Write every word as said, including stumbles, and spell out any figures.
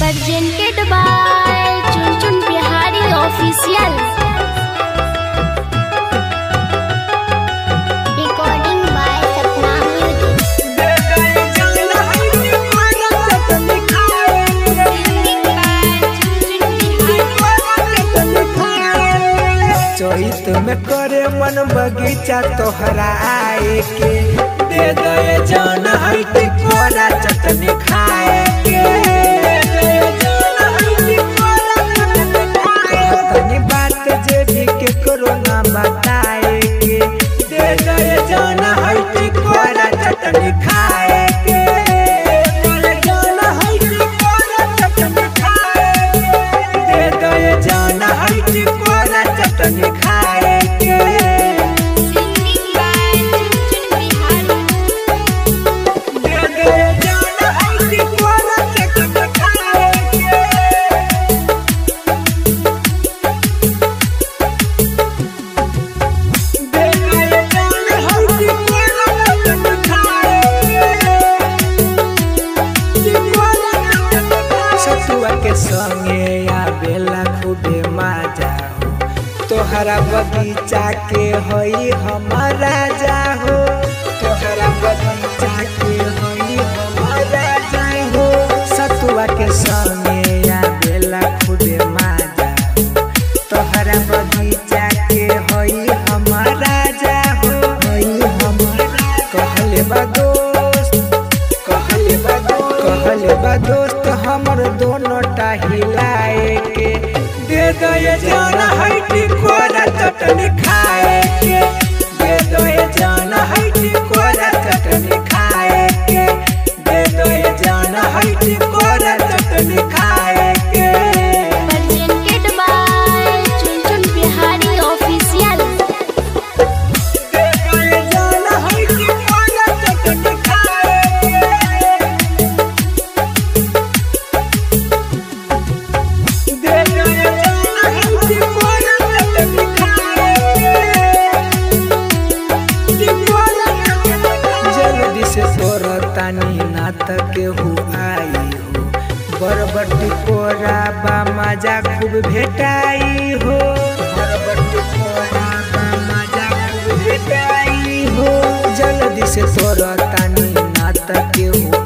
presented by Chun Chun Bihari Official. Recording by Sapna Music. चोहित में करे मन बगीचा तोहरा आए के दे दे जान हट कोरा चटनी खाए के तनी बात जे भी के करो ना बताए के दे दे जान हट कोरा चटनी खाए के जान हट कोरा चटनी खाए दे दे जान हट कोरा चटनी खाए के के संगे या बेला खूबे मजा हो तोहरा बगीचा के होई हमारा जा हो तोहरा बगीचा के होई हमारा जा हो सतुआ के संगे या बेला खूबे मजा हो तोहरा बगीचा के होई हमारा जा हो होई हमारा कहले बा दोस्त कहले बा दोस्त कहले बा दोस्त हमर दोनों हिलाए के दे दो ये जान हट कोरा चटनी खाए के दे दो ये जान हट कोरा चटनी खाए के दे दो ये जान हट कोरा चटनी खाए के Presented by Chun Chun Bihari Official. दे दो ये जान हट कोरा चटनी खाए तानी नात के हु आई हो बरबट्टी कोरा बा मजा खूब भेटाई हो बरबट्टी कोरा बा मजा खूब भेटाई हो जल्दी से तोरा तानी नात के हु